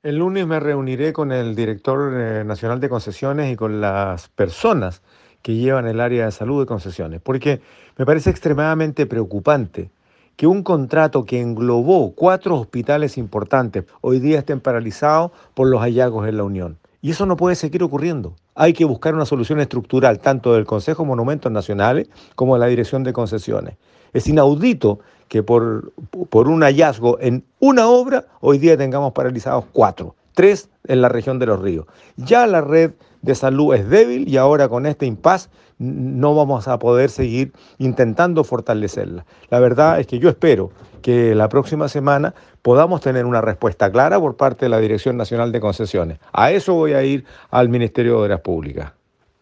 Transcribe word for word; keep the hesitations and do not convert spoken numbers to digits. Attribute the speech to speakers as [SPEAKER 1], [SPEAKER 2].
[SPEAKER 1] El lunes me reuniré con el director eh, nacional de concesiones y con las personas que llevan el área de salud de concesiones, porque me parece extremadamente preocupante que un contrato que englobó cuatro hospitales importantes hoy día estén paralizados por los hallazgos en la Unión. Y eso no puede seguir ocurriendo. Hay que buscar una solución estructural tanto del Consejo de Monumentos Nacionales como de la Dirección de Concesiones. Es inaudito que por, por un hallazgo en una obra hoy día tengamos paralizados cuatro, tres en la región de los ríos. Ya la red de salud es débil y ahora con este impasse no vamos a poder seguir intentando fortalecerla. La verdad es que yo espero que la próxima semana podamos tener una respuesta clara por parte de la Dirección Nacional de Concesiones. A eso voy a ir al Ministerio de Obras Públicas.